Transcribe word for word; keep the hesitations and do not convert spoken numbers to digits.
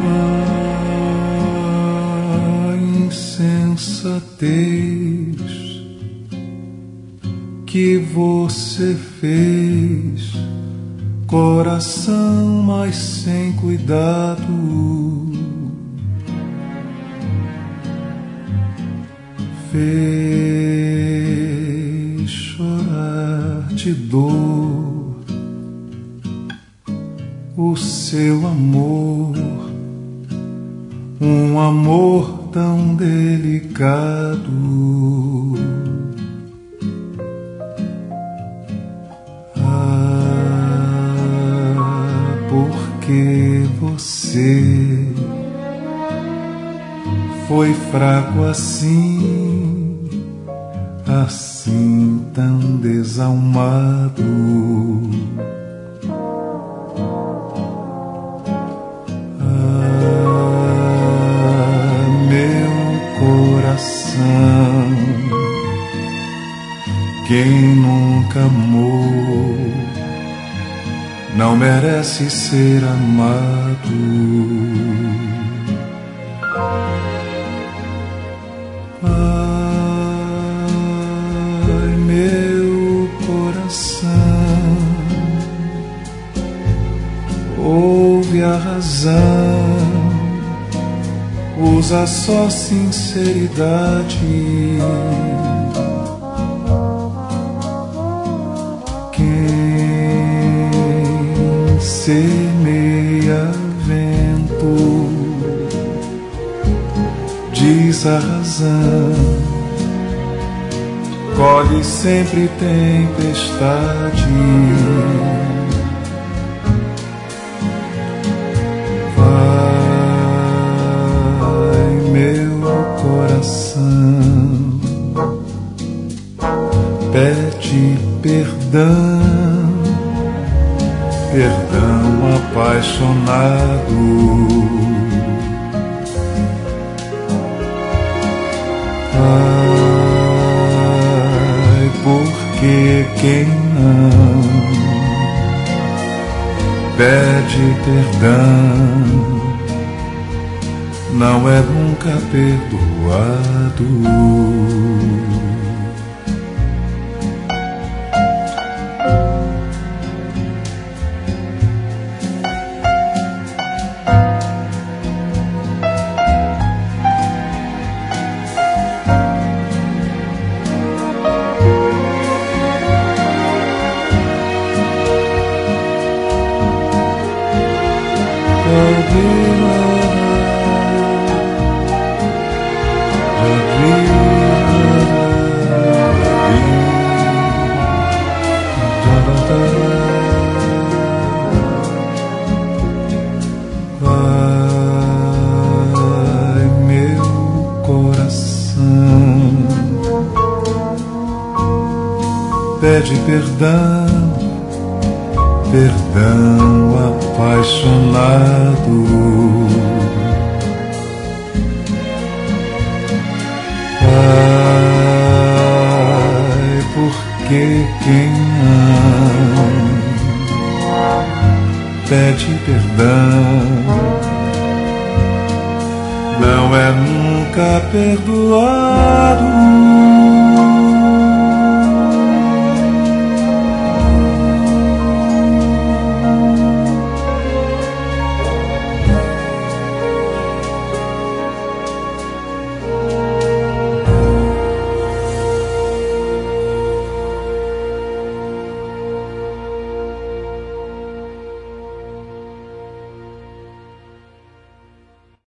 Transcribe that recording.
A insensatez que você fez, coração, mas sem cuidado, fez chorar de dor o seu amor, um amor tão delicado. Ah, porque você foi fraco assim, assim tão desalmado. Ah, meu coração, quem nunca amou não merece ser amado. Ai, meu coração, ouve a razão, usa só sinceridade. Quem semeia vento diz a razão, colhe sempre tempestade. Vai, meu coração, pede perdão, perdão apaixonado. Ai, porque quem não pede perdão não é nunca perdoado. Vai, meu coração, pede perdão, perdão apaixonado. Ai, porque quem ama pede perdão não é nunca perdoado.